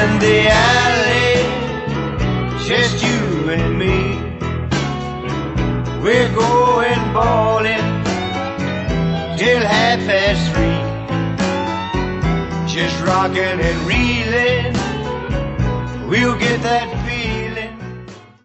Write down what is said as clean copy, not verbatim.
in the alley, just you and me. We're going bowling till 3:30, just rocking and reeling. We'll get that feeling